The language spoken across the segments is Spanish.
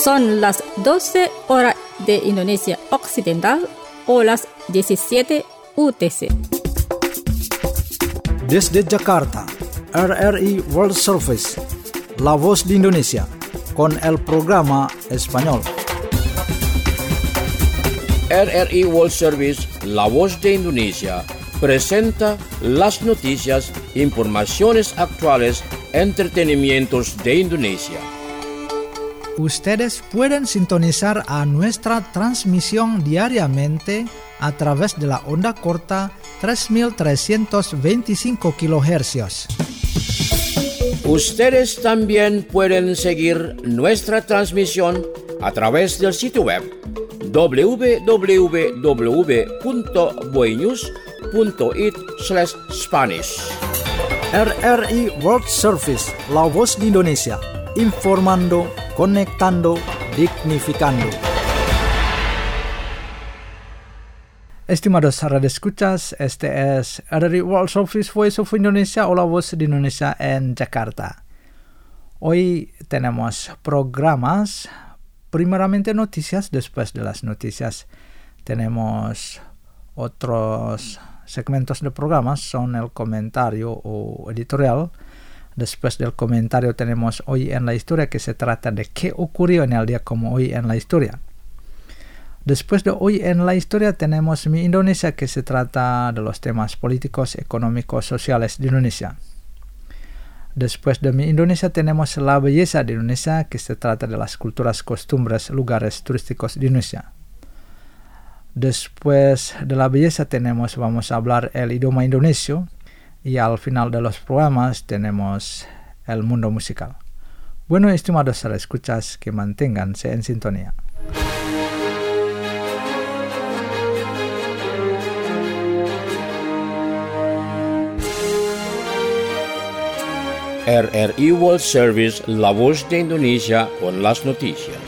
Son las 12 horas de Indonesia Occidental o las 17 UTC. Desde Jakarta, RRI World Service, La Voz de Indonesia, con el programa español. RRI World Service, La Voz de Indonesia, presenta las noticias, informaciones actuales, entretenimientos de Indonesia. Ustedes pueden sintonizar a nuestra transmisión diariamente a través de la onda corta 3325 kHz. Ustedes también pueden seguir nuestra transmisión a través del sitio web www.boinews.it/Spanish. RRI World Service, La Voz de Indonesia, informando, conectando, dignificando. Estimados radioescuchas, este es RRI World Service Voice of Indonesia o La Voz de Indonesia en Jakarta. Hoy tenemos programas, primeramente noticias, después de las noticias tenemos otros segmentos de programas, son el comentario o editorial. Después del comentario tenemos Hoy en la Historia, que se trata de qué ocurrió en el día como hoy en la historia. Después de Hoy en la Historia tenemos Mi Indonesia, que se trata de los temas políticos, económicos, sociales de Indonesia. Después de Mi Indonesia tenemos La Belleza de Indonesia, que se trata de las culturas, costumbres, lugares turísticos de Indonesia. Después de La Belleza vamos a hablar el idioma indonesio. Y al final de los programas tenemos el mundo musical. Bueno, estimados escuchas, que manténganse en sintonía. RRI World Service, La Voz de Indonesia, con las noticias.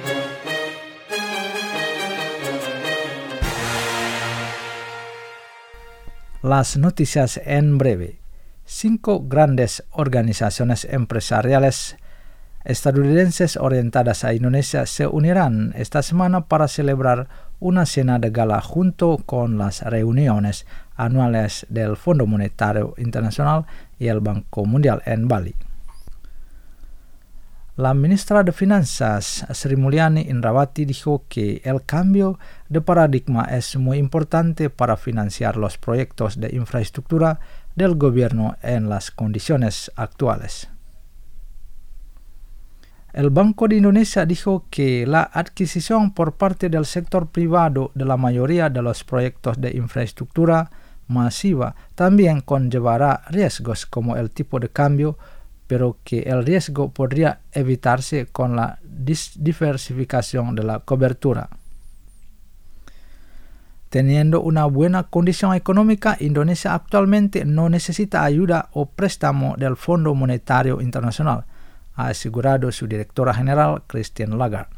Las noticias en breve. 5 grandes organizaciones empresariales estadounidenses orientadas a Indonesia se unirán esta semana para celebrar una cena de gala junto con las reuniones anuales del Fondo Monetario Internacional y el Banco Mundial en Bali. La ministra de Finanzas, Sri Mulyani Indrawati, dijo que el cambio de paradigma es muy importante para financiar los proyectos de infraestructura del gobierno en las condiciones actuales. El Banco de Indonesia dijo que la adquisición por parte del sector privado de la mayoría de los proyectos de infraestructura masiva también conllevará riesgos como el tipo de cambio, pero que el riesgo podría evitarse con la diversificación de la cobertura. Teniendo una buena condición económica, Indonesia actualmente no necesita ayuda o préstamo del Fondo Monetario Internacional, ha asegurado su directora general, Christine Lagarde.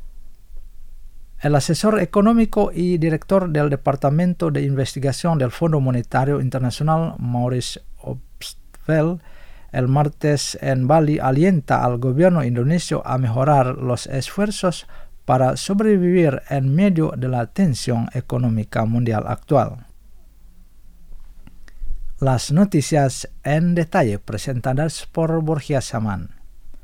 El asesor económico y director del Departamento de Investigación del Fondo Monetario Internacional, Maurice Obstfeld, el martes en Bali alienta al gobierno indonesio a mejorar los esfuerzos para sobrevivir en medio de la tensión económica mundial actual. Las noticias en detalle presentadas por Borja Saman.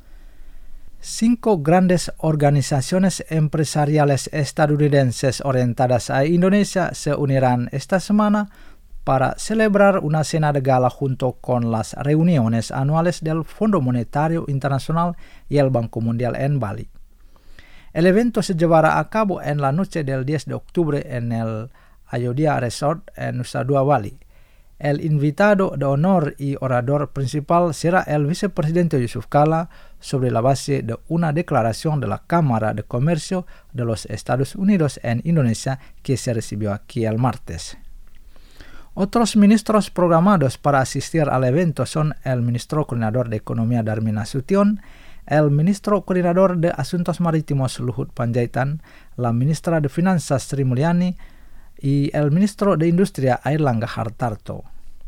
5 grandes organizaciones empresariales estadounidenses orientadas a Indonesia se unirán esta semana para celebrar una cena de gala junto con las reuniones anuales del Fondo Monetario Internacional y el Banco Mundial en Bali. El evento se llevará a cabo en la noche del 10 de octubre en el Ayodhya Resort en Nusa Dua, Bali. El invitado de honor y orador principal será el vicepresidente Yusuf Kala, sobre la base de una declaración de la Cámara de Comercio de los Estados Unidos en Indonesia que se recibió aquí el martes. Otros ministros programados para asistir al evento son el ministro coordinador de Economía Darmin Nasution, el ministro coordinador de Asuntos Marítimos Luhut Panjaitan, la ministra de Finanzas Sri Mulyani y el ministro de Industria Airlangga Hartarto.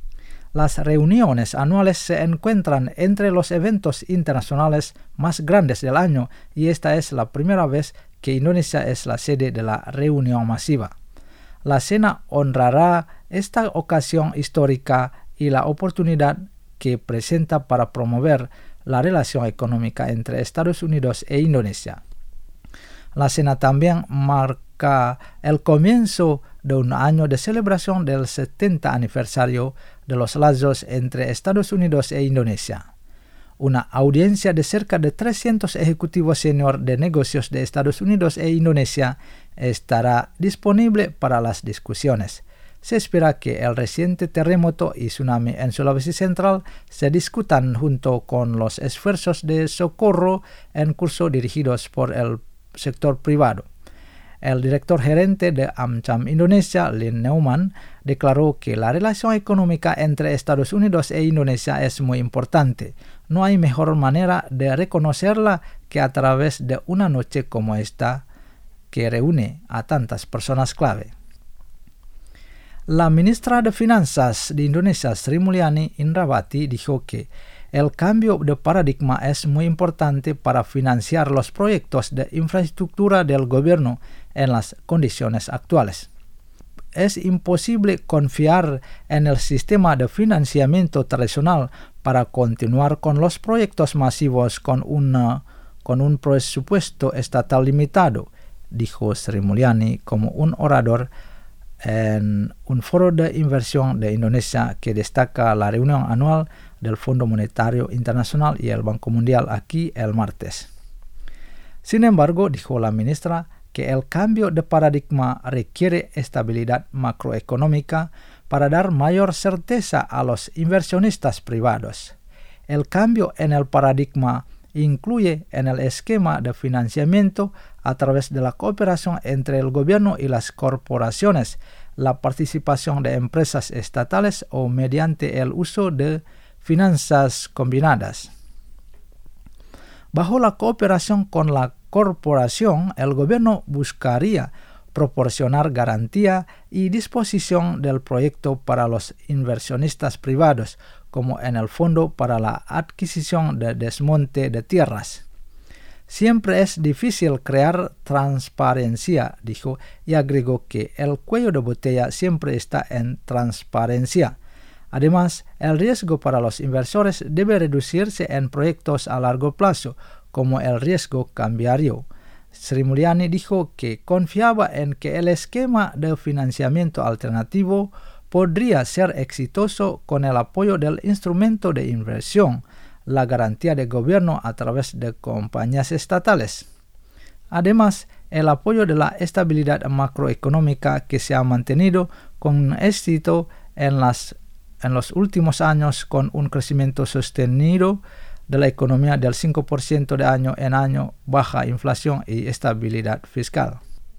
Las reuniones anuales se encuentran entre los eventos internacionales más grandes del año y esta es la primera vez que Indonesia es la sede de la reunión masiva. La cena honrará esta ocasión histórica y la oportunidad que presenta para promover la relación económica entre Estados Unidos e Indonesia. La cena también marca el comienzo de un año de celebración del 70 aniversario de los lazos entre Estados Unidos e Indonesia. Una audiencia de cerca de 300 ejecutivos senior de negocios de Estados Unidos e Indonesia estará disponible para las discusiones. Se espera que el reciente terremoto y tsunami en Sulawesi Central se discutan junto con los esfuerzos de socorro en curso dirigidos por el sector privado. El director gerente de AmCham Indonesia, Lynn Neumann, declaró que la relación económica entre Estados Unidos e Indonesia es muy importante. No hay mejor manera de reconocerla que a través de una noche como esta que reúne a tantas personas clave. La ministra de Finanzas de Indonesia, Sri Mulyani Indrawati, dijo que el cambio de paradigma es muy importante para financiar los proyectos de infraestructura del gobierno en las condiciones actuales. Es imposible confiar en el sistema de financiamiento tradicional para continuar con los proyectos masivos con un presupuesto estatal limitado, dijo Sri Mulyani como un orador en un foro de inversión de Indonesia que destaca la reunión anual del Fondo Monetario Internacional y el Banco Mundial aquí el martes. Sin embargo, dijo la ministra, que el cambio de paradigma requiere estabilidad macroeconómica para dar mayor certeza a los inversionistas privados. El cambio en el paradigma incluye en el esquema de financiamiento a través de la cooperación entre el gobierno y las corporaciones, la participación de empresas estatales o mediante el uso de finanzas combinadas. Bajo la cooperación con la corporación, el gobierno buscaría proporcionar garantía y disposición del proyecto para los inversionistas privados, como en el Fondo para la Adquisición de Desmonte de Tierras. Siempre es difícil crear transparencia, dijo, y agregó que el cuello de botella siempre está en transparencia. Además, el riesgo para los inversores debe reducirse en proyectos a largo plazo, como el riesgo cambiario. Sri Mulyani dijo que confiaba en que el esquema de financiamiento alternativo podría ser exitoso con el apoyo del instrumento de inversión, la garantía de gobierno a través de compañías estatales. Además, el apoyo de la estabilidad macroeconómica que se ha mantenido con éxito en los últimos años con un crecimiento sostenido de la economía del 5% de año en año, baja inflación y estabilidad fiscal.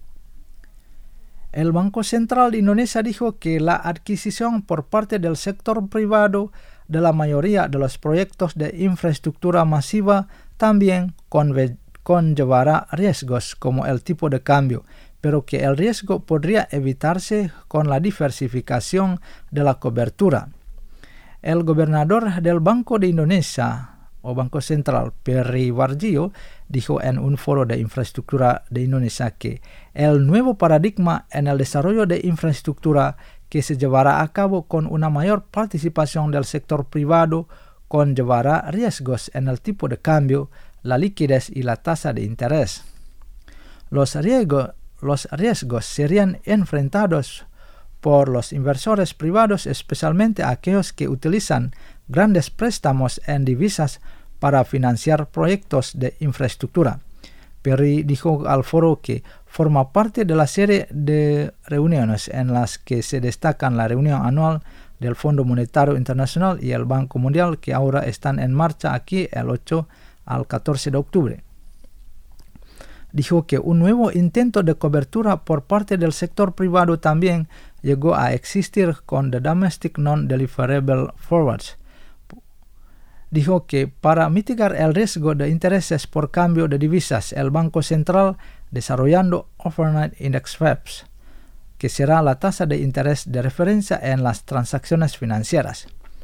El Banco Central de Indonesia dijo que la adquisición por parte del sector privado de la mayoría de los proyectos de infraestructura masiva también conllevará riesgos como el tipo de cambio, pero que el riesgo podría evitarse con la diversificación de la cobertura. El gobernador del Banco de Indonesia, o Banco Central, Perry Warjio, dijo en un foro de infraestructura de Indonesia que el nuevo paradigma en el desarrollo de infraestructura que se llevará a cabo con una mayor participación del sector privado conllevará riesgos en el tipo de cambio, la liquidez y la tasa de interés. Los riesgos serían enfrentados por los inversores privados, especialmente aquellos que utilizan grandes préstamos en divisas para financiar proyectos de infraestructura. Perry dijo al foro que forma parte de la serie de reuniones en las que se destacan la reunión anual del Fondo Monetario Internacional y el Banco Mundial que ahora están en marcha aquí el 8 al 14 de octubre. Dijo que un nuevo intento de cobertura por parte del sector privado también llegó a existir con the Domestic Non-Deliverable Forwards. Dijo que para mitigar el riesgo de intereses por cambio de divisas, el Banco Central desarrollando Overnight Index Swaps, que será la tasa de interés de referencia en las transacciones financieras.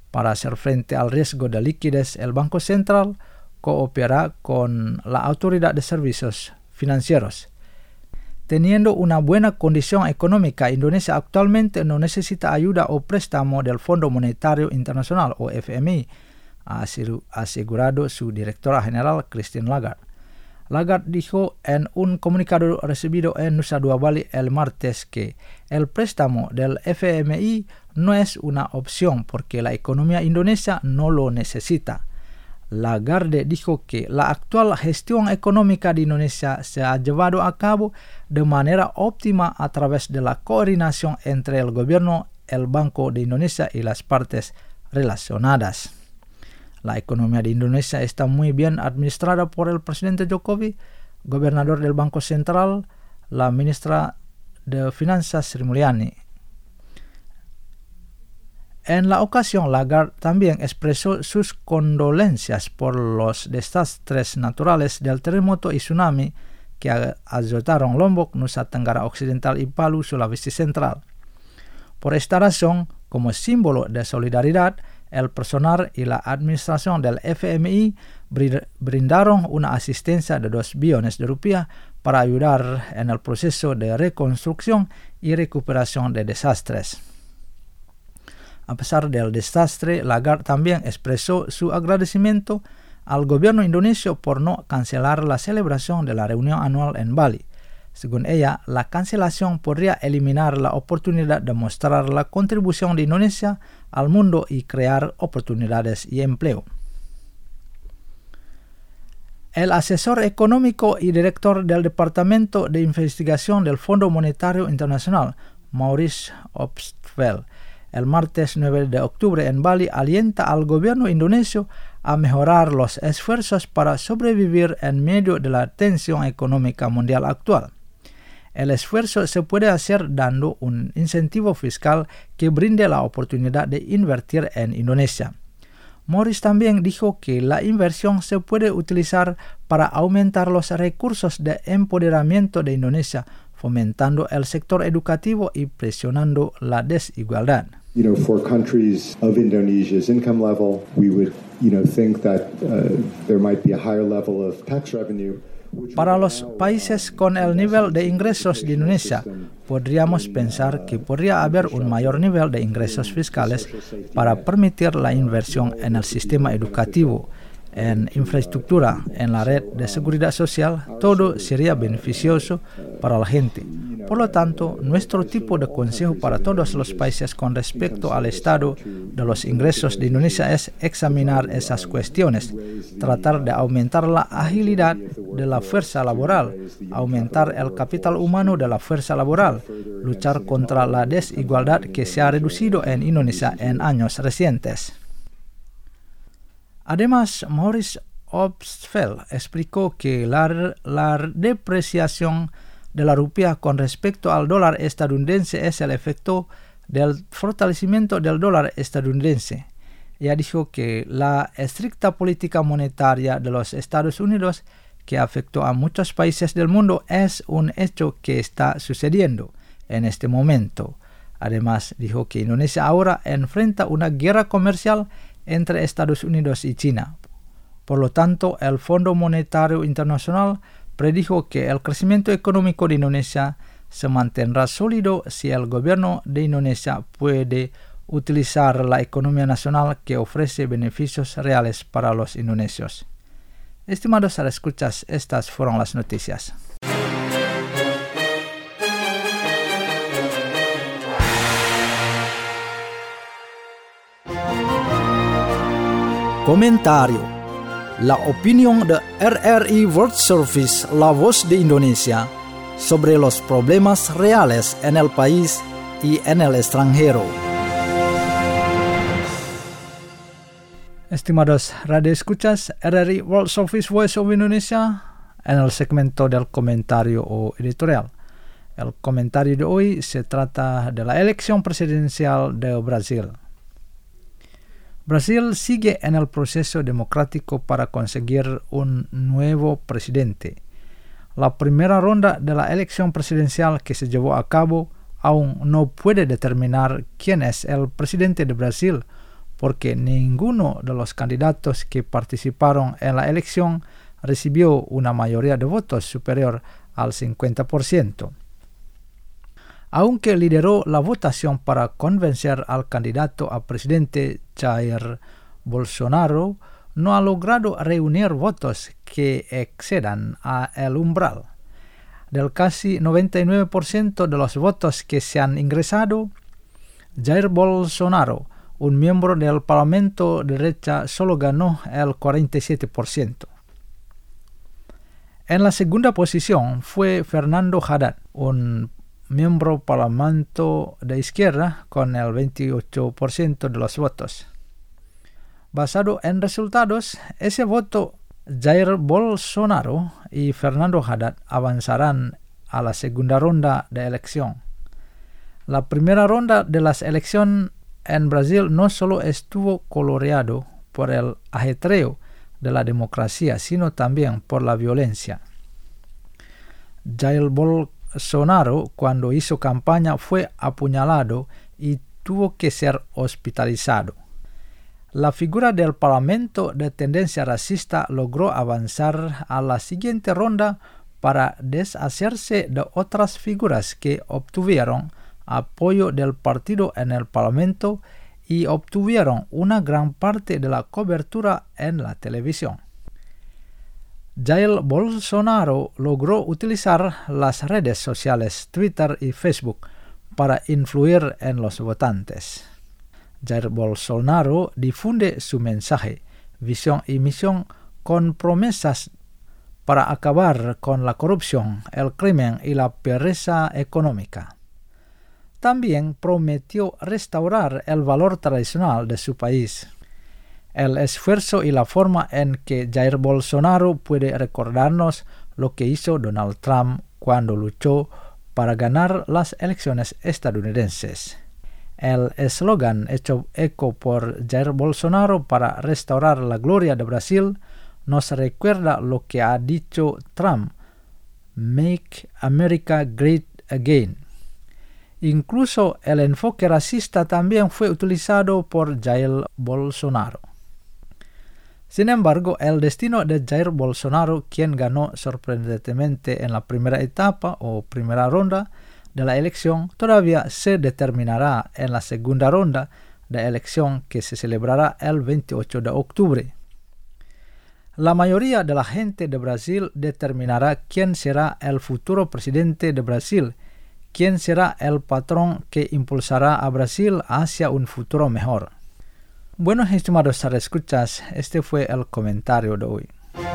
Para hacer frente al riesgo de liquidez, el Banco Central coopera con la Autoridad de Servicios Financieros. Teniendo una buena condición económica, Indonesia actualmente no necesita ayuda o préstamo del Fondo Monetario Internacional o FMI, ha asegurado su directora general Christine Lagarde. Lagarde dijo en un comunicado recibido en Nusa Dua Bali el martes que el préstamo del FMI no es una opción porque la economía indonesia no lo necesita. Lagarde dijo que la actual gestión económica de Indonesia se ha llevado a cabo de manera óptima a través de la coordinación entre el gobierno, el Banco de Indonesia y las partes relacionadas. La economía de Indonesia está muy bien administrada por el presidente Jokowi, gobernador del Banco Central, la ministra de Finanzas Sri Mulyani. En la ocasión, Lagarde también expresó sus condolencias por los desastres naturales del terremoto y tsunami que azotaron Lombok, Nusa Tenggara Occidental y Palu, Sulawesi Central. Por esta razón, como símbolo de solidaridad, el personal y la administración del FMI brindaron una asistencia de 2 billones de rupiah para ayudar en el proceso de reconstrucción y recuperación de desastres. A pesar del desastre, Lagarde también expresó su agradecimiento al gobierno indonesio por no cancelar la celebración de la reunión anual en Bali. Según ella, la cancelación podría eliminar la oportunidad de mostrar la contribución de Indonesia al mundo y crear oportunidades y empleo. El asesor económico y director del Departamento de Investigación del Fondo Monetario Internacional, Maurice Obstfeld, el martes 9 de octubre en Bali alienta al gobierno indonesio a mejorar los esfuerzos para sobrevivir en medio de la tensión económica mundial actual. El esfuerzo se puede hacer dando un incentivo fiscal que brinde la oportunidad de invertir en Indonesia. Morris también dijo que la inversión se puede utilizar para aumentar los recursos de empoderamiento de Indonesia, fomentando el sector educativo y presionando la desigualdad. For countries of Indonesia's income level, we would, think that there might be a higher level of tax revenue. Para los países con el nivel de ingresos de Indonesia, podríamos pensar que podría haber un mayor nivel de ingresos fiscales para permitir la inversión en el sistema educativo, en infraestructura, en la red de seguridad social. Todo sería beneficioso para la gente. Por lo tanto, nuestro tipo de consejo para todos los países con respecto al estado de los ingresos de Indonesia es examinar esas cuestiones, tratar de aumentar la agilidad de la fuerza laboral, aumentar el capital humano de la fuerza laboral, luchar contra la desigualdad que se ha reducido en Indonesia en años recientes. Además, Maurice Obstfeld explicó que la depreciación de la rupiah con respecto al dólar estadounidense es el efecto del fortalecimiento del dólar estadounidense. Ella dijo que la estricta política monetaria de los Estados Unidos que afectó a muchos países del mundo es un hecho que está sucediendo en este momento. Además, dijo que Indonesia ahora enfrenta una guerra comercial entre Estados Unidos y China. Por lo tanto, el Fondo Monetario Internacional predijo que el crecimiento económico de Indonesia se mantendrá sólido si el gobierno de Indonesia puede utilizar la economía nacional que ofrece beneficios reales para los indonesios. Estimados escuchas, estas fueron las noticias. Comentario. La opinión de RRI World Service, la voz de Indonesia, sobre los problemas reales en el país y en el extranjero. Estimados radioescuchas, RRI World Service Voice of Indonesia, en el segmento del comentario o editorial. El comentario de hoy se trata de la elección presidencial de Brasil. Brasil sigue en el proceso democrático para conseguir un nuevo presidente. La primera ronda de la elección presidencial que se llevó a cabo aún no puede determinar quién es el presidente de Brasil, porque ninguno de los candidatos que participaron en la elección recibió una mayoría de votos superior al 50%. Aunque lideró la votación para convencer al candidato a presidente Jair Bolsonaro, no ha logrado reunir votos que excedan el umbral. Del casi 99% de los votos que se han ingresado, Jair Bolsonaro, un miembro del Parlamento de derecha, solo ganó el 47%. En la segunda posición fue Fernando Haddad, un miembro del Parlamento de izquierda, con el 28% de los votos. Basado en resultados, ese voto, Jair Bolsonaro y Fernando Haddad avanzarán a la segunda ronda de elección. La primera ronda de las elecciones en Brasil no solo estuvo coloreado por el ajetreo de la democracia, sino también por la violencia. Jair Bolsonaro, cuando hizo campaña, fue apuñalado y tuvo que ser hospitalizado. La figura del Parlamento de tendencia racista logró avanzar a la siguiente ronda para deshacerse de otras figuras que obtuvieron apoyo del partido en el Parlamento y obtuvieron una gran parte de la cobertura en la televisión. Jair Bolsonaro logró utilizar las redes sociales Twitter y Facebook para influir en los votantes. Jair Bolsonaro difunde su mensaje, visión y misión con promesas para acabar con la corrupción, el crimen y la pereza económica. También prometió restaurar el valor tradicional de su país. El esfuerzo y la forma en que Jair Bolsonaro puede recordarnos lo que hizo Donald Trump cuando luchó para ganar las elecciones estadounidenses. El eslogan hecho eco por Jair Bolsonaro para restaurar la gloria de Brasil nos recuerda lo que ha dicho Trump: Make America Great Again. Incluso el enfoque racista también fue utilizado por Jair Bolsonaro. Sin embargo, el destino de Jair Bolsonaro, quien ganó sorprendentemente en la primera etapa o primera ronda de la elección, todavía se determinará en la segunda ronda de elección que se celebrará el 28 de octubre. La mayoría de la gente de Brasil determinará quién será el futuro presidente de Brasil, quién será el patrón que impulsará a Brasil hacia un futuro mejor. Bueno, estimados escuchas, este fue el comentario de hoy.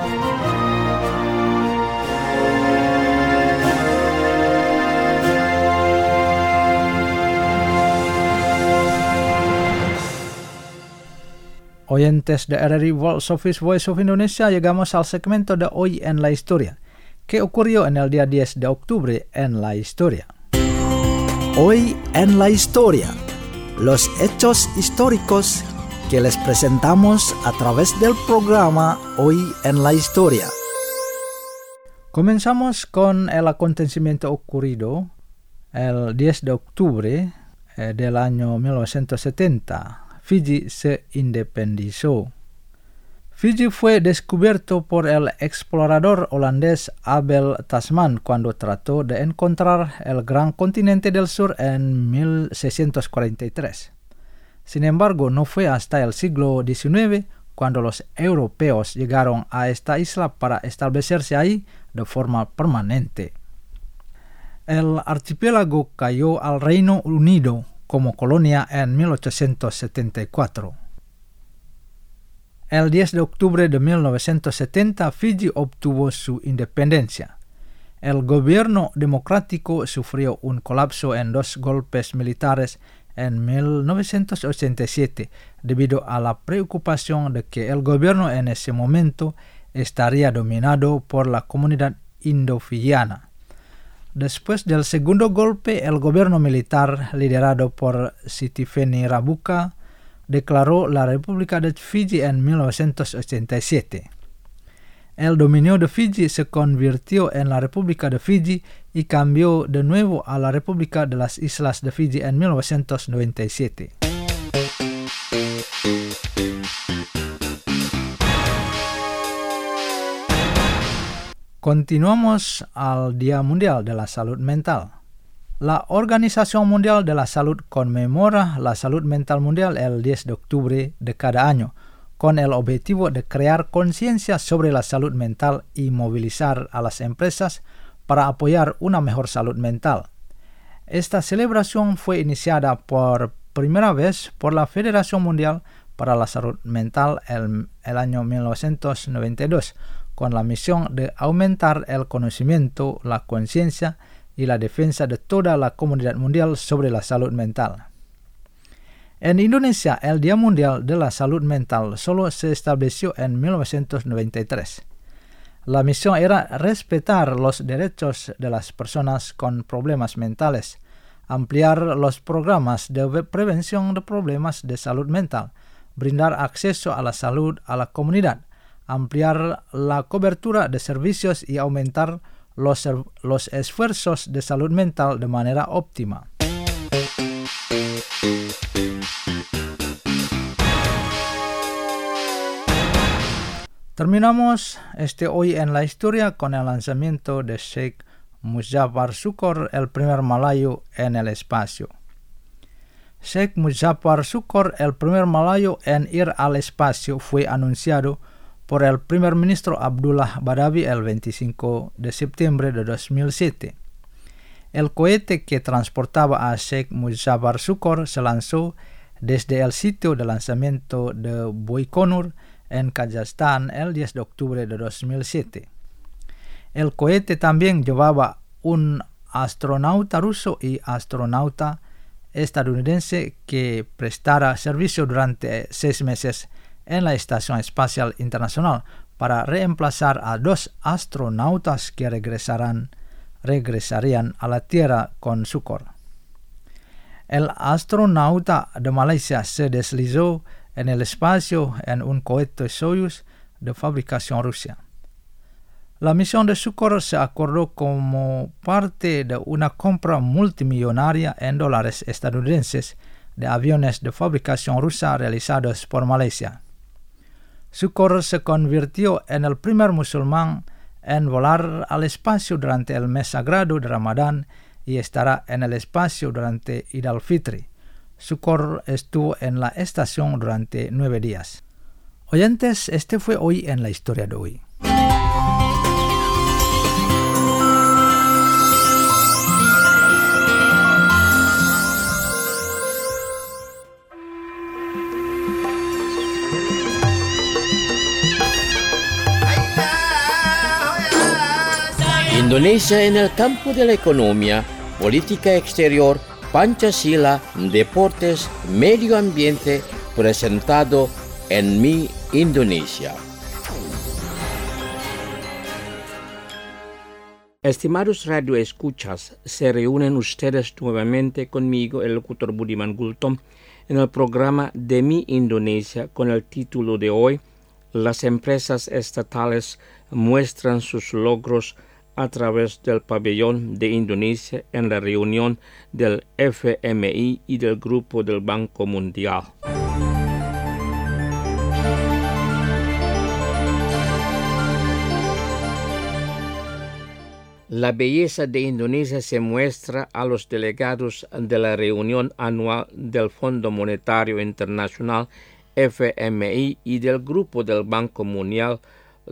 Oyentes de RRI World Service Voice of Indonesia, llegamos al segmento de Hoy en la Historia. ¿Qué ocurrió en el día 10 de octubre en la historia? Hoy en la Historia. Los hechos históricos que les presentamos a través del programa Hoy en la Historia. Comenzamos con el acontecimiento ocurrido el 10 de octubre del año 1970. Fiji se independizó. Fiji fue descubierto por el explorador holandés Abel Tasman cuando trató de encontrar el gran continente del sur en 1643. Sin embargo, no fue hasta el siglo XIX cuando los europeos llegaron a esta isla para establecerse ahí de forma permanente. El archipiélago cayó al Reino Unido como colonia en 1874. El 10 de octubre de 1970, Fiji obtuvo su independencia. El gobierno democrático sufrió un colapso en 2 golpes militares en 1987 debido a la preocupación de que el gobierno en ese momento estaría dominado por la comunidad indo-fijiana. Después del segundo golpe, el gobierno militar, liderado por Sitiveni Rabuka, declaró la República de Fiji en 1987. El dominio de Fiji se convirtió en la República de Fiji y cambió de nuevo a la República de las Islas de Fiji en 1997. Continuamos al Día Mundial de la Salud Mental. La Organización Mundial de la Salud conmemora la salud mental mundial el 10 de octubre de cada año, con el objetivo de crear conciencia sobre la salud mental y movilizar a las empresas para apoyar una mejor salud mental. Esta celebración fue iniciada por primera vez por la Federación Mundial para la Salud Mental el año 1992, con la misión de aumentar el conocimiento, la conciencia y la defensa de toda la comunidad mundial sobre la salud mental. En Indonesia, el Día Mundial de la Salud Mental solo se estableció en 1993. La misión era respetar los derechos de las personas con problemas mentales, ampliar los programas de prevención de problemas de salud mental, brindar acceso a la salud a la comunidad, ampliar la cobertura de servicios y aumentar los esfuerzos de salud mental de manera óptima. Terminamos Hoy en la Historia con el lanzamiento de Sheikh Muzaffar Shukr, el primer malayo en el espacio. Sheikh Muzaffar Shukr, el primer malayo en ir al espacio, fue anunciado por el primer ministro Abdullah Badawi el 25 de septiembre de 2007. El cohete que transportaba a Sheikh Muzaffar Shukr se lanzó desde el sitio de lanzamiento de Baikonur en Kazajstán el 10 de octubre de 2007. El cohete también llevaba un astronauta ruso y astronauta estadounidense que prestara servicio durante 6 meses en la Estación Espacial Internacional para reemplazar a 2 astronautas que regresarían a la Tierra con Shukr. El astronauta de Malaysia se deslizó en el espacio en un cohete Soyuz de fabricación rusa. La misión de Shukr se acordó como parte de una compra multimillonaria en dólares estadounidenses de aviones de fabricación rusa realizados por Malaysia. Shukr se convirtió en el primer musulmán en volar al espacio durante el mes sagrado de Ramadán y estará en el espacio durante Eid al-Fitr. Shukr estuvo en la estación durante 9 días. Oyentes, este fue Hoy en la Historia de hoy. Indonesia en el campo de la economía, política exterior, Pancasila, deportes, medio ambiente, presentado en Mi Indonesia. Estimados radioescuchas, se reúnen ustedes nuevamente conmigo, el locutor Budiman Gultom, en el programa de Mi Indonesia con el título de hoy, Las empresas estatales muestran sus logros a través del pabellón de Indonesia en la reunión del FMI y del Grupo del Banco Mundial. La belleza de Indonesia se muestra a los delegados de la reunión anual del Fondo Monetario Internacional FMI y del Grupo del Banco Mundial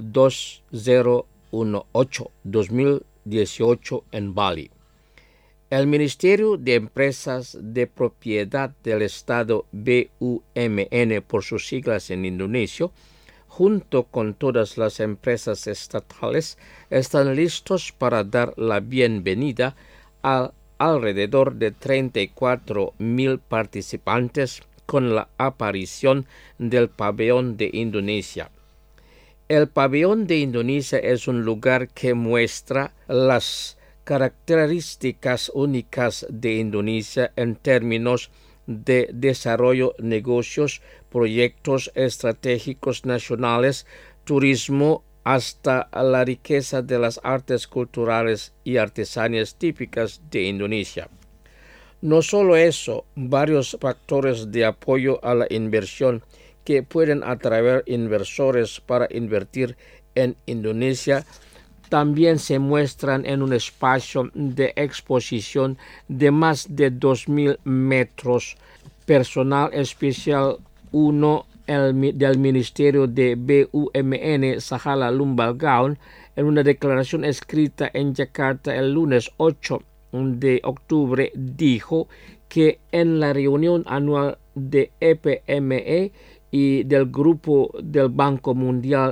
2018 en Bali. El Ministerio de Empresas de Propiedad del Estado BUMN por sus siglas en indonesio, junto con todas las empresas estatales, están listos para dar la bienvenida a alrededor de 34,000 participantes con la aparición del pabellón de Indonesia. El pabellón de Indonesia es un lugar que muestra las características únicas de Indonesia en términos de desarrollo, negocios, proyectos estratégicos nacionales, turismo, hasta la riqueza de las artes culturales y artesanías típicas de Indonesia. No solo eso, varios factores de apoyo a la inversión que pueden atraer inversores para invertir en Indonesia también se muestran en un espacio de exposición de más de 2.000 metros. Personal especial 1 del Ministerio de BUMN, Sahala Lumbalgaon, en una declaración escrita en Yakarta el lunes 8 de octubre, dijo que en la reunión anual de EPME y del Grupo del Banco Mundial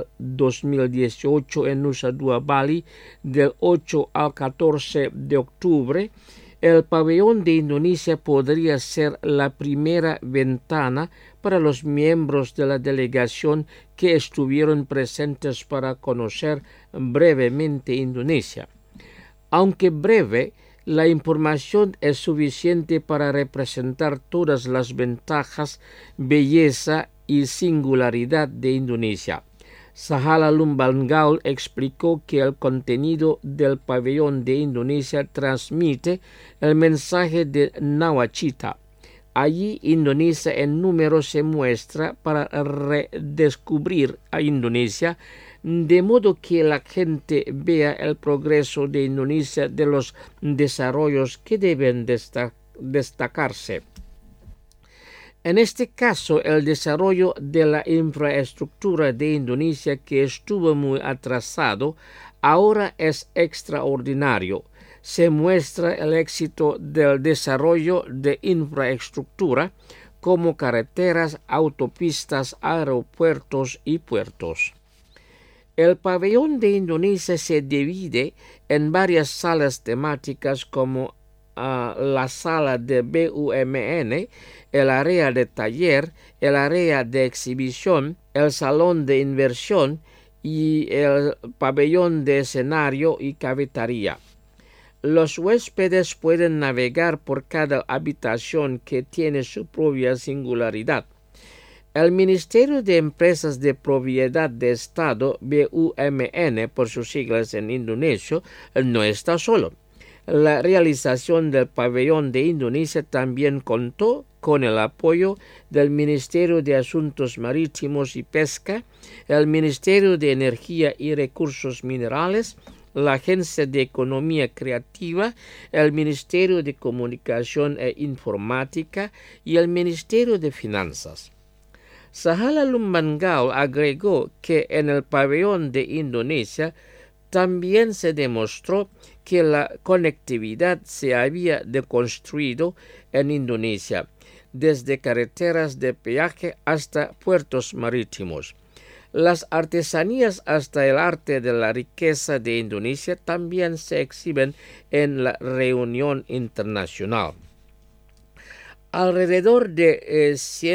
2018 en Nusa Dua, Bali, del 8 al 14 de octubre, el pabellón de Indonesia podría ser la primera ventana para los miembros de la delegación que estuvieron presentes para conocer brevemente Indonesia. Aunque breve, la información es suficiente para representar todas las ventajas, belleza y singularidad de Indonesia. Sahala Lumbalgaon explicó que el contenido del pabellón de Indonesia transmite el mensaje de Nawacita. Allí Indonesia en número se muestra para redescubrir a Indonesia, de modo que la gente vea el progreso de Indonesia, de los desarrollos que deben destacarse. En este caso, el desarrollo de la infraestructura de Indonesia, que estuvo muy atrasado, ahora es extraordinario. Se muestra el éxito del desarrollo de infraestructura como carreteras, autopistas, aeropuertos y puertos. El pabellón de Indonesia se divide en varias salas temáticas como la sala de BUMN, el área de taller, el área de exhibición, el salón de inversión y el pabellón de escenario y cafetería. Los huéspedes pueden navegar por cada habitación que tiene su propia singularidad. El Ministerio de Empresas de Propiedad de Estado, BUMN por sus siglas en indonesio, no está solo. La realización del pabellón de Indonesia también contó con el apoyo del Ministerio de Asuntos Marítimos y Pesca, el Ministerio de Energía y Recursos Minerales, la Agencia de Economía Creativa, el Ministerio de Comunicación e Informática y el Ministerio de Finanzas. Sahala Lumbalgaon agregó que en el pabellón de Indonesia también se demostró que la conectividad se había deconstruido en Indonesia, desde carreteras de peaje hasta puertos marítimos. Las artesanías hasta el arte de la riqueza de Indonesia también se exhiben en la reunión internacional. Alrededor de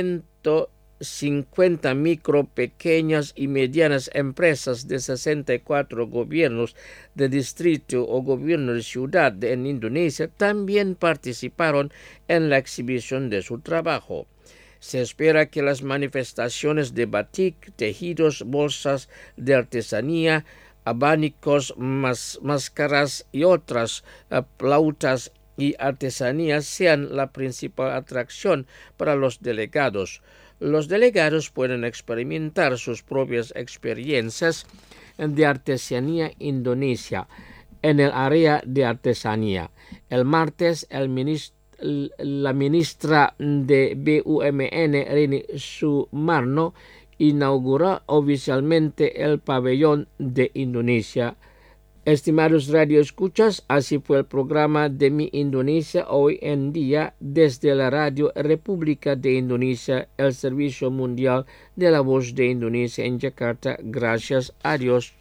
150 micro, pequeñas y medianas empresas de 64 gobiernos de distrito o gobierno de ciudad en Indonesia también participaron en la exhibición de su trabajo. Se espera que las manifestaciones de batik, tejidos, bolsas de artesanía, abanicos, máscaras y otras flautas y artesanías sean la principal atracción para los delegados. Los delegados pueden experimentar sus propias experiencias de artesanía indonesia en el área de artesanía. El martes, la ministra de BUMN, Rini Sumarno, inauguró oficialmente el pabellón de Indonesia. Estimados radioescuchas, así fue el programa de Mi Indonesia hoy en día desde la Radio República de Indonesia, el Servicio Mundial de la Voz de Indonesia en Yakarta. Gracias, adiós.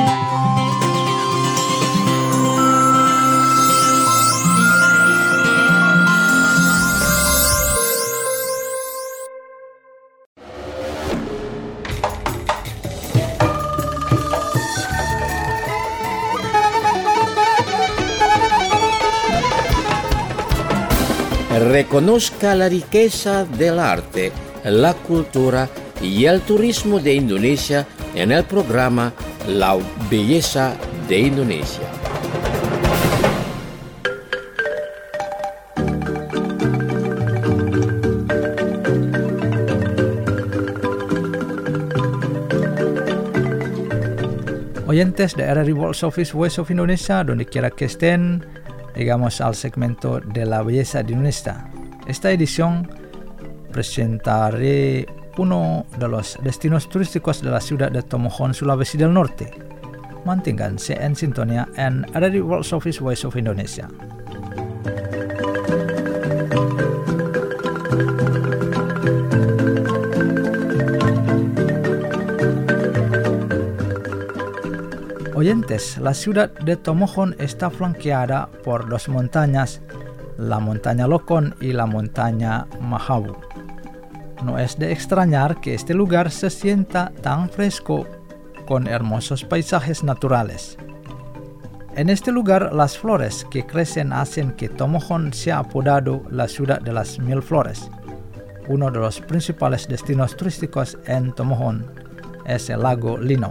Reconozca la riqueza del arte, la cultura y el turismo de Indonesia en el programa La Belleza de Indonesia. Oyentes de RRI World Service Voice of Indonesia, donde quiera que estén, llegamos al segmento de la belleza de Indonesia. Esta edición presentaré uno de los destinos turísticos de la ciudad de Tomohon, Sulawesi del Norte. Manténganse en sintonía en RRI World Service Voice of Indonesia. Oyentes, la ciudad de Tomohon está flanqueada por dos montañas, la montaña Lokon y la montaña Mahabu. No es de extrañar que este lugar se sienta tan fresco con hermosos paisajes naturales. En este lugar, las flores que crecen hacen que Tomohon sea apodado la ciudad de las 1000 flores. Uno de los principales destinos turísticos en Tomohon es el lago Lino.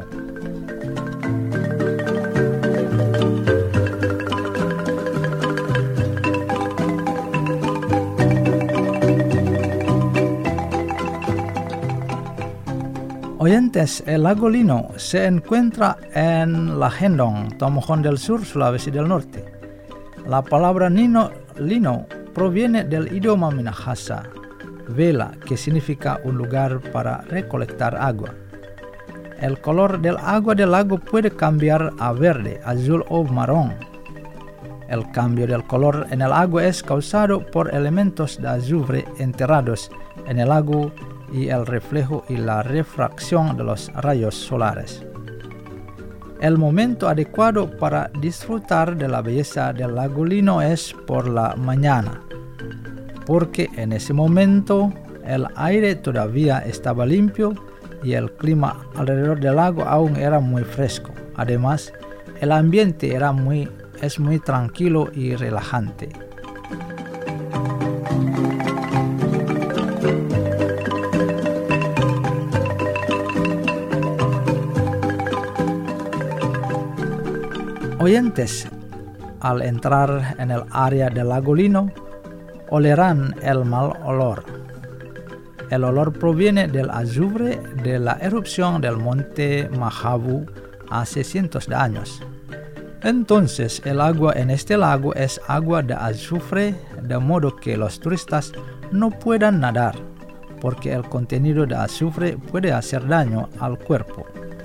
Oyentes, el lago Lino se encuentra en la Hendong, Tomohon del Sur, Sulawesi del Norte. La palabra Lino proviene del idioma Minahasa, vela, que significa un lugar para recolectar agua. El color del agua del lago puede cambiar a verde, azul o marrón. El cambio del color en el agua es causado por elementos de azufre enterrados en el lago y el reflejo y la refracción de los rayos solares. El momento adecuado para disfrutar de la belleza del lago Lino es por la mañana, porque en ese momento el aire todavía estaba limpio y el clima alrededor del lago aún era muy fresco. Además, el ambiente es muy tranquilo y relajante. Oyentes, al entrar en el área del lago Lino, olerán el mal olor. El olor proviene del azufre de la erupción del monte Mahabu hace cientos de años. Entonces, el agua en este lago es agua de azufre, de modo que los turistas no puedan nadar, porque el contenido de azufre puede hacer daño al cuerpo.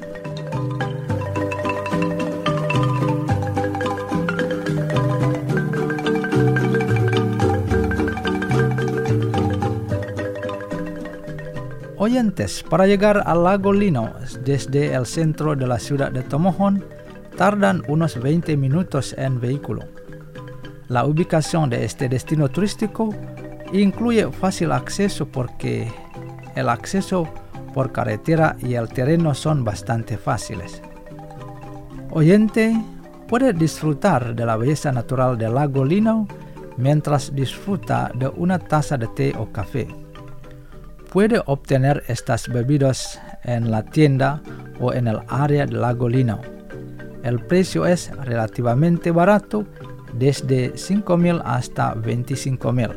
Oyentes, para llegar al lago Lino desde el centro de la ciudad de Tomohon, tardan unos 20 minutos en vehículo. La ubicación de este destino turístico incluye fácil acceso porque el acceso por carretera y el terreno son bastante fáciles. Oyente, puede disfrutar de la belleza natural del lago Lino mientras disfruta de una taza de té o café. Puede obtener estas bebidas en la tienda o en el área del lago Lino. El precio es relativamente barato, desde 5.000 hasta 25.000.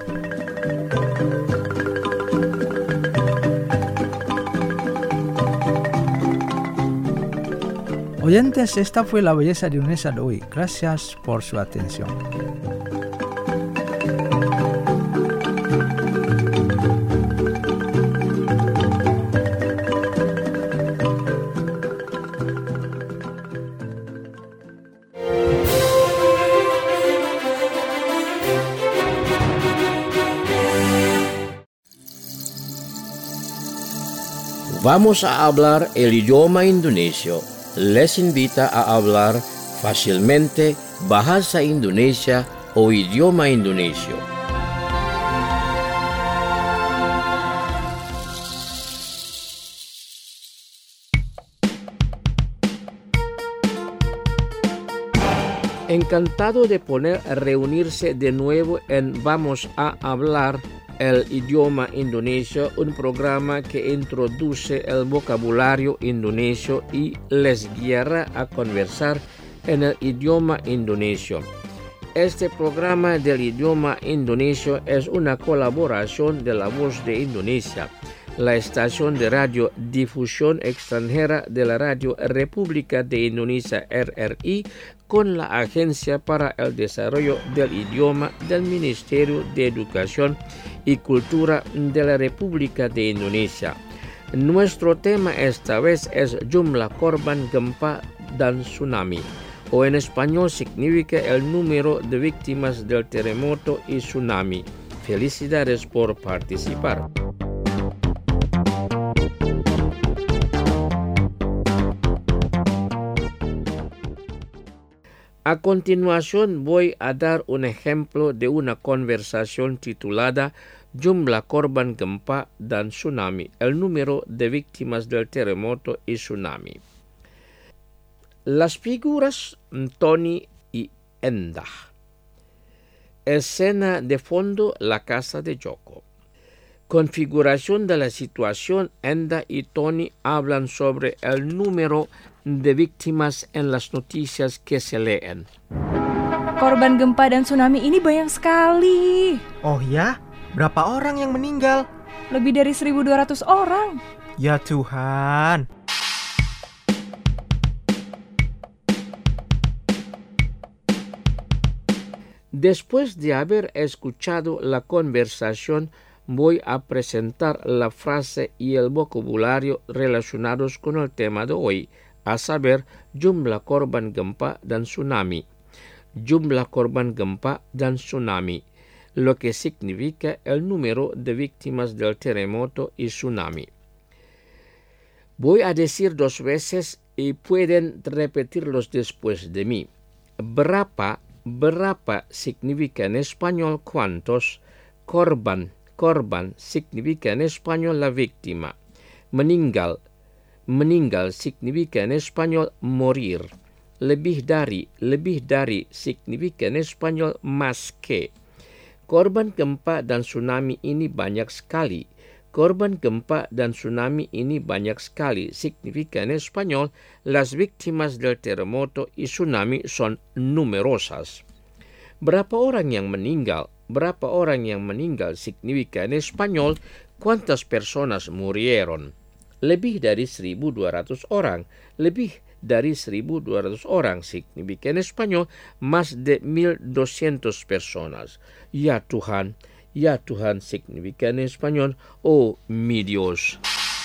Oyentes, esta fue la belleza de Indonesia de hoy. Gracias por su atención. Vamos a hablar el idioma indonesio. Les invita a hablar fácilmente bahasa Indonesia o idioma indonesio. Encantado de poder reunirse de nuevo en Vamos a hablar el idioma indonesio, un programa que introduce el vocabulario indonesio y les guiará a conversar en el idioma indonesio. Este programa del idioma indonesio es una colaboración de La Voz de Indonesia, la estación de radio Difusión Extranjera de la Radio República de Indonesia RRI con la Agencia para el Desarrollo del Idioma del Ministerio de Educación y Cultura de la República de Indonesia. Nuestro tema esta vez es jumlah korban gempa dan tsunami, o en español significa el número de víctimas del terremoto y tsunami. Felicidades por participar. A continuación voy a dar un ejemplo de una conversación titulada Jumlah korban gempa dan tsunami, el número de víctimas del terremoto y tsunami. Las figuras Tony y Endah. Escena de fondo, la casa de Joko. Configuración de la situación, Endah y Tony hablan sobre el número de víctimas en las noticias que se leen. Korban gempa dan tsunami ini banyak sekali. Oh ya? Berapa orang yang meninggal? Lebih dari 1.200 orang. Ya Tuhan. Después de haber escuchado la conversación, voy a presentar la frase y el vocabulario relacionados con el tema de hoy, a saber, jumlah korban gempa dan tsunami. Jumlah korban gempa dan tsunami, lo que significa el número de víctimas del terremoto y tsunami. Voy a decir 2 veces y pueden repetirlos después de mí. Berapa significa en español cuántos. Korban significa en español la víctima. Meninggal significa en español morir. Lebih dari significa en español más que. Korban gempa dan tsunami ini banyak sekali. Korban gempa dan tsunami ini banyak sekali significa en español las víctimas del terremoto y tsunami son numerosas. Berapa orang yang meninggal? Berapa orang yang meninggal significa en español cuántas personas murieron. Lebih dari 1.200 orang. Lebih dari 1.200 orang significa en español más de 1.200 personas. Ya Tuhan significa en español, oh mi Dios.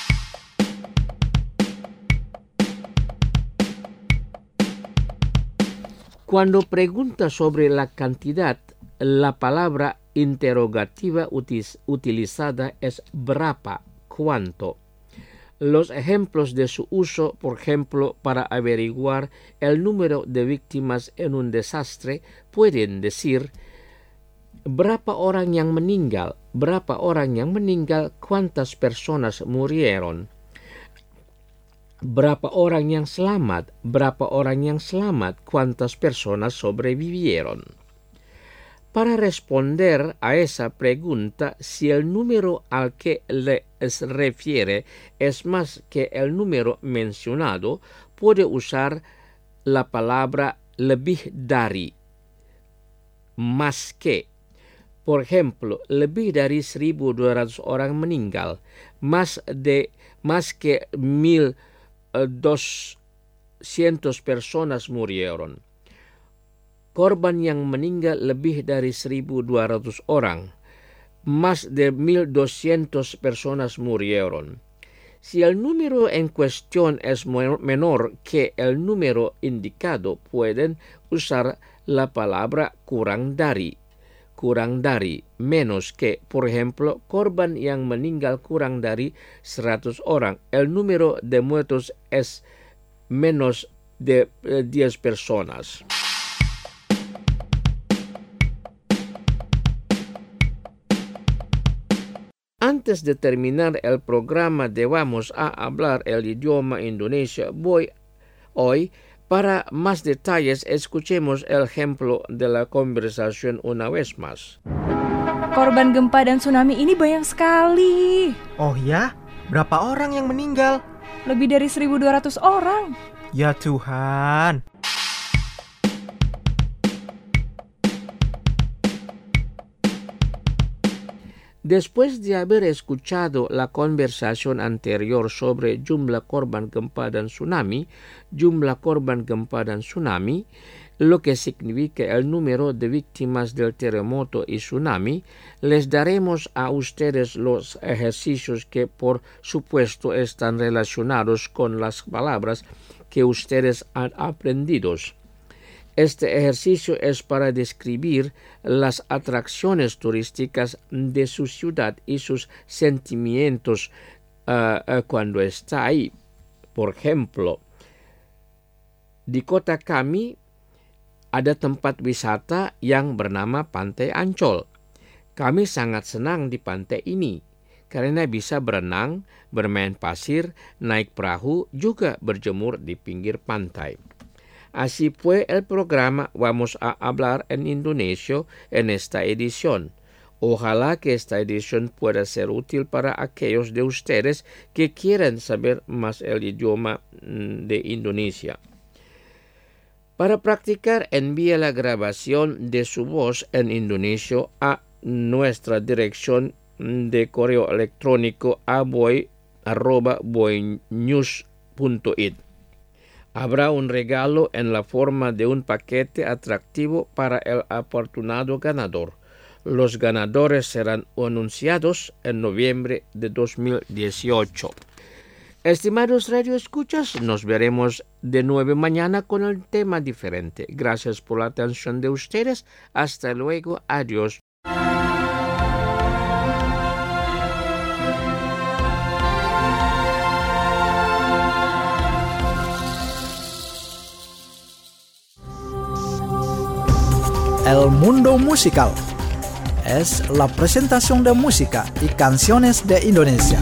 Cuando pregunta sobre la cantidad, la palabra interrogativa utilizada es berapa, cuánto. Los ejemplos de su uso, por ejemplo, para averiguar el número de víctimas en un desastre, pueden decir, berapa orang yang meninggal? Berapa orang yang meninggal? ¿Cuántas personas murieron? Berapa orang yang selamat? Berapa orang yang selamat? ¿Cuántas personas sobrevivieron? Para responder a esa pregunta, si el número al que se refiere es más que el número mencionado, puede usar la palabra lebih dari, más que. Por ejemplo, lebih dari 1.200 orang meninggal, más que 1.200 personas murieron. Korban yang meninggal lebih dari 1.200 orang, más de 1.200 personas murieron. Si el número en cuestión es menor que el número indicado, pueden usar la palabra kurang dari, menos que. Por ejemplo, korban yang meninggal kurang dari 100 orang. El número de muertos es menos de 10 personas. Antes de terminar el programa de Vamos a hablar el idioma Indonesia, hoy, para más detalles, escuchemos el ejemplo de la conversación una vez más. Korban gempa dan tsunami ini banyak sekali. Oh ya? Berapa orang yang meninggal? Lebih dari 1.200 orang. Ya Tuhan. Después de haber escuchado la conversación anterior sobre jumlah korban gempa dan tsunami, lo que significa el número de víctimas del terremoto y tsunami, les daremos a ustedes los ejercicios que por supuesto están relacionados con las palabras que ustedes han aprendido. Este ejercicio es para describir las atracciones turísticas de su ciudad y sus sentimientos cuando está ahí. Por ejemplo, di kota kami ada tempat wisata yang bernama Pantai Ancol. Kami sangat senang di pantai ini karena bisa berenang, bermain pasir, naik perahu, juga berjemur di pinggir pantai. Así fue el programa Vamos a hablar en Indonesio en esta edición. Ojalá que esta edición pueda ser útil para aquellos de ustedes que quieran saber más el idioma de Indonesia. Para practicar, envíe la grabación de su voz en indonesio a nuestra dirección de correo electrónico aboy@boynews.it. Habrá un regalo en la forma de un paquete atractivo para el afortunado ganador. Los ganadores serán anunciados en noviembre de 2018. Estimados radioescuchas, nos veremos de nuevo mañana con un tema diferente. Gracias por la atención de ustedes. Hasta luego. Adiós. El mundo musical es la presentación de música y canciones de Indonesia.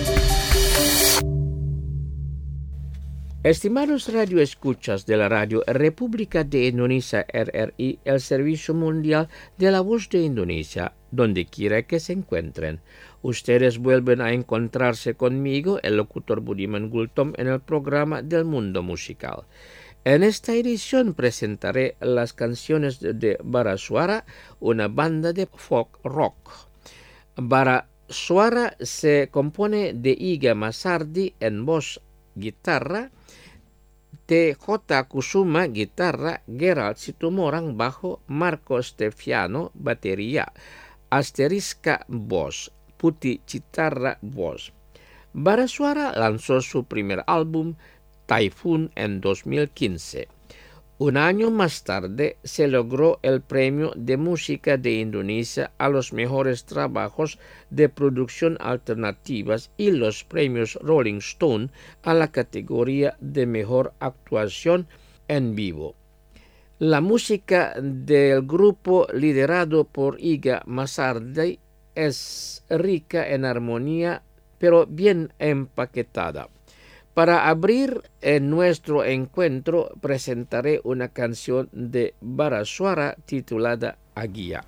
Estimados radioescuchas de la Radio República de Indonesia RRI, el Servicio Mundial de la Voz de Indonesia, donde quiera que se encuentren, ustedes vuelven a encontrarse conmigo, el locutor Budiman Gultom, en el programa del mundo musical. En esta edición presentaré las canciones de Barasuara, una banda de folk rock. Barasuara se compone de Iga Masardi en voz guitarra, T.J. Kusuma guitarra, Gerald Situmorang bajo, Marco Steviano batería, Asteriska voz, Putih Citarra voz. Barasuara lanzó su primer álbum Typhoon en 2015. Un año más tarde se logró el Premio de Música de Indonesia a los mejores trabajos de producción alternativas y los premios Rolling Stone a la categoría de Mejor Actuación en Vivo. La música del grupo liderado por Iga Masardi es rica en armonía, pero bien empaquetada. Para abrir nuestro encuentro presentaré una canción de Barasuara titulada Agia.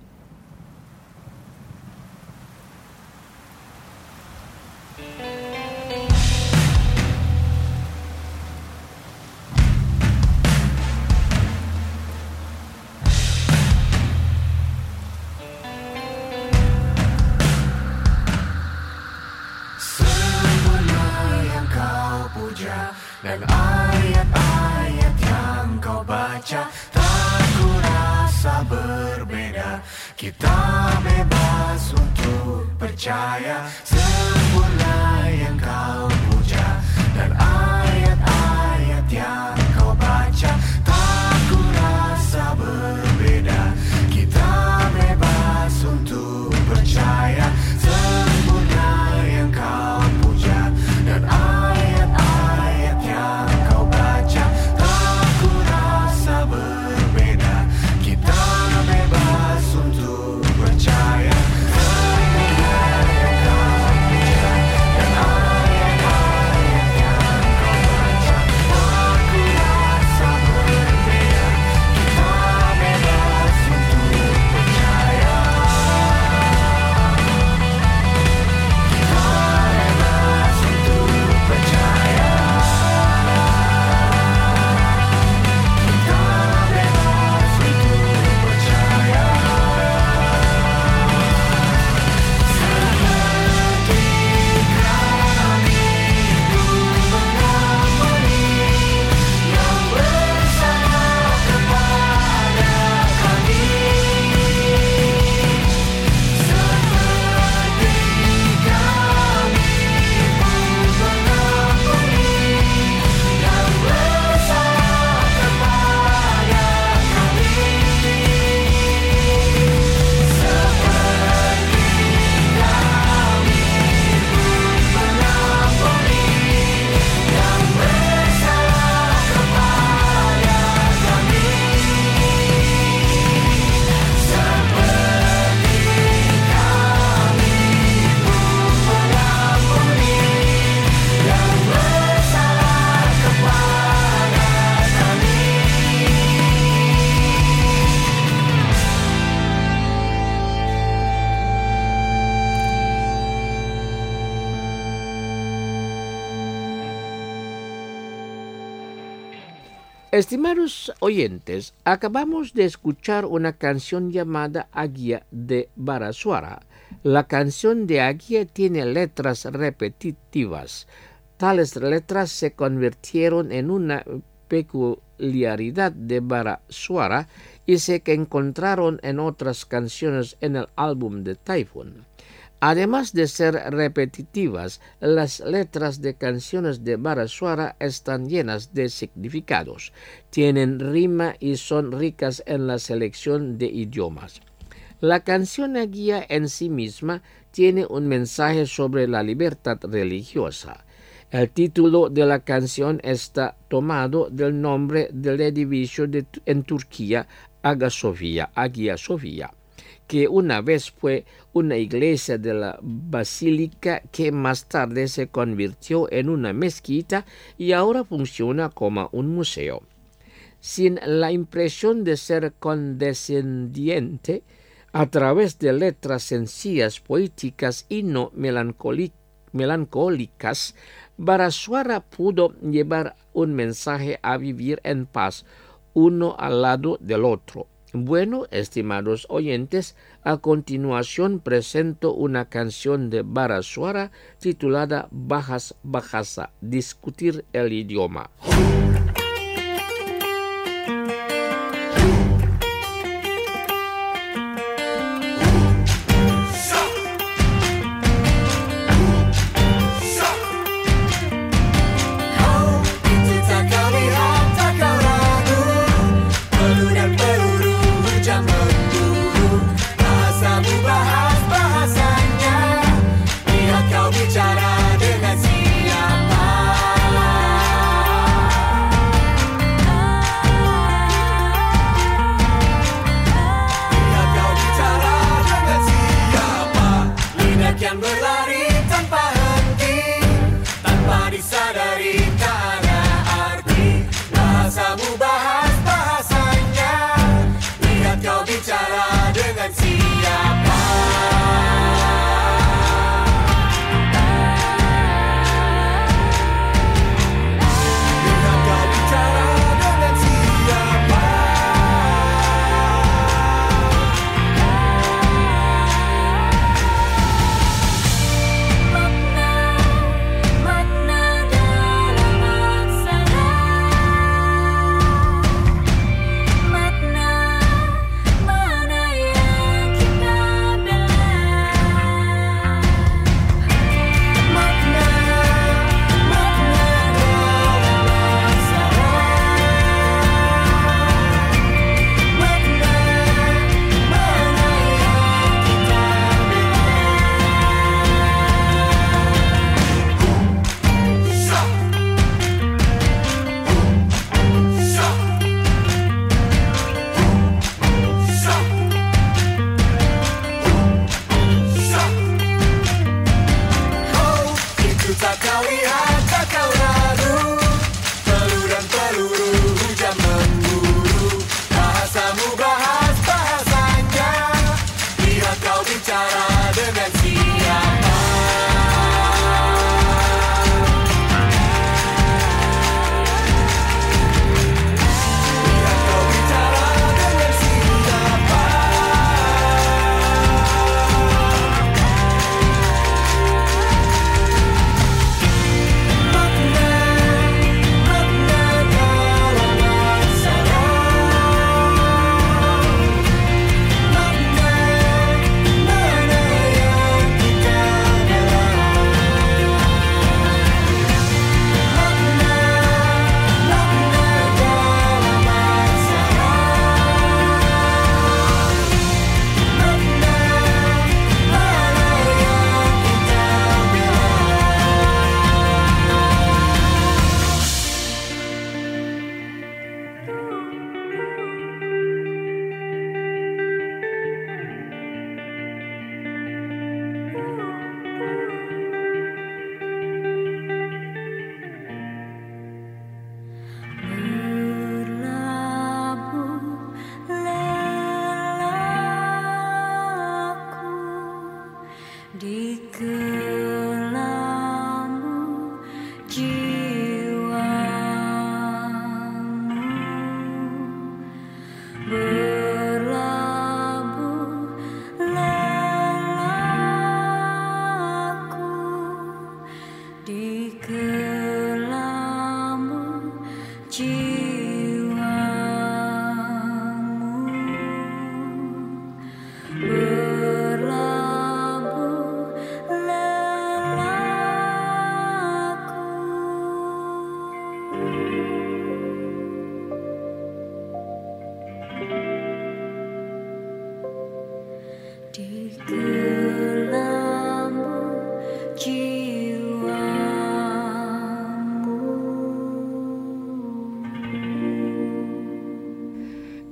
Dan ayat-ayat yang kau baca tak kurasa berbeda. Kita bebas untuk percaya sempurna yang kau puja. Dan ayat-ayat yang kau baca tak kurasa berbeda. Kita bebas untuk percaya sempurna yang kau puja. Dan ayat-ayat yang kau baca tak kurasa berbeda. Kita bebas untuk percaya sempurna yang kau Estimados oyentes, acabamos de escuchar una canción llamada Agia de Barasuara. La canción de Agia tiene letras repetitivas. Tales letras se convirtieron en una peculiaridad de Barasuara y se encontraron en otras canciones en el álbum de Typhoon. Además de ser repetitivas, las letras de canciones de Barasuara están llenas de significados, tienen rima y son ricas en la selección de idiomas. La canción Agia en sí misma tiene un mensaje sobre la libertad religiosa. El título de la canción está tomado del nombre del edificio en Turquía, Hagia Sophia, que una vez fue una iglesia de la basílica que más tarde se convirtió en una mezquita y ahora funciona como un museo. Sin la impresión de ser condescendiente, a través de letras sencillas, poéticas y no melancólicas, Barasuara pudo llevar un mensaje a vivir en paz, uno al lado del otro. Bueno, estimados oyentes, a continuación presento una canción de Barasuara titulada Bahasa, discutir el idioma.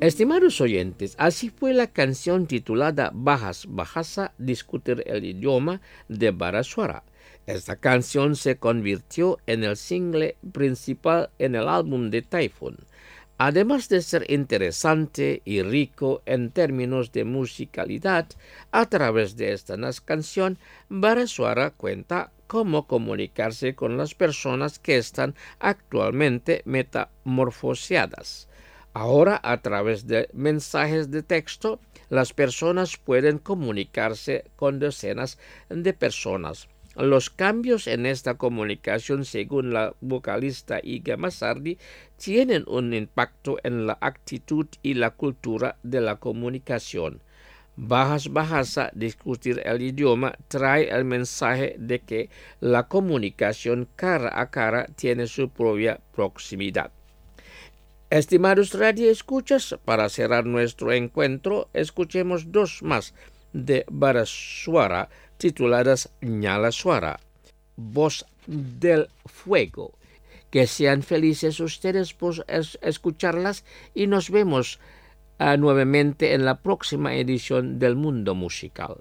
Estimados oyentes, así fue la canción titulada Bahas Bahasa Discutir el Idioma de Baraswara. Esta canción se convirtió en el single principal en el álbum de Typhoon. Además de ser interesante y rico en términos de musicalidad, a través de esta canción, Baraswara cuenta cómo comunicarse con las personas que están actualmente metamorfoseadas. Ahora, a través de mensajes de texto, las personas pueden comunicarse con decenas de personas. Los cambios en esta comunicación, según la vocalista Iga Masardi, tienen un impacto en la actitud y la cultura de la comunicación. Bahas Bahasa Discutir el Idioma trae el mensaje de que la comunicación cara a cara tiene su propia proximidad. Estimados radioescuchas, para cerrar nuestro encuentro, escuchemos dos más de Baraswara tituladas Nyala Suara, Voz del Fuego. Que sean felices ustedes por escucharlas y nos vemos nuevamente en la próxima edición del Mundo Musical.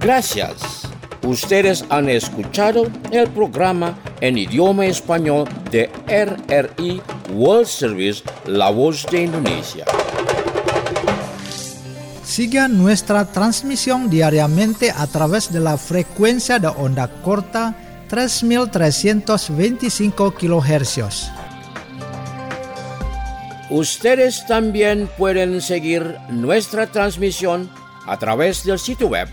Gracias. Ustedes han escuchado el programa en idioma español de RRI World Service, La Voz de Indonesia. Siga nuestra transmisión diariamente a través de la frecuencia de onda corta 3325 kHz. Ustedes también pueden seguir nuestra transmisión a través del sitio web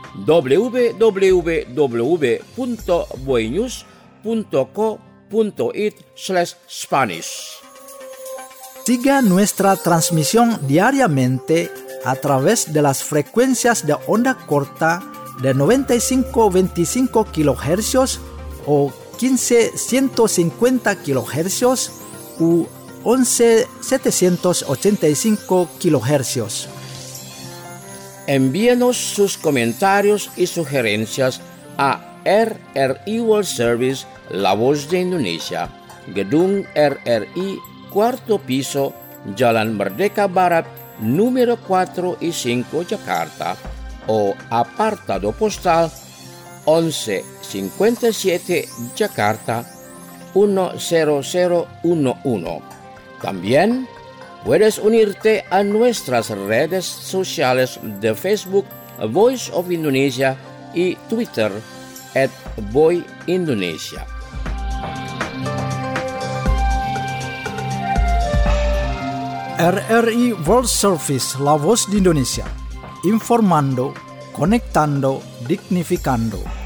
www.boinews.co.it/Spanish. Siga nuestra transmisión diariamente a través de las frecuencias de onda corta de 9525 kHz o 15150 kHz u 11785 kHz. Envíenos sus comentarios y sugerencias a RRI World Service, La Voz de Indonesia, Gedung RRI, 4º piso, Jalan Merdeka Barat, número 4 y 5, Jakarta, o apartado postal 1157, Jakarta, 10011. También puedes unirte a nuestras redes sociales de Facebook, Voice of Indonesia, y Twitter, @VoiIndonesia. RRI World Service, La Voz de Indonesia. Informando, conectando, dignificando.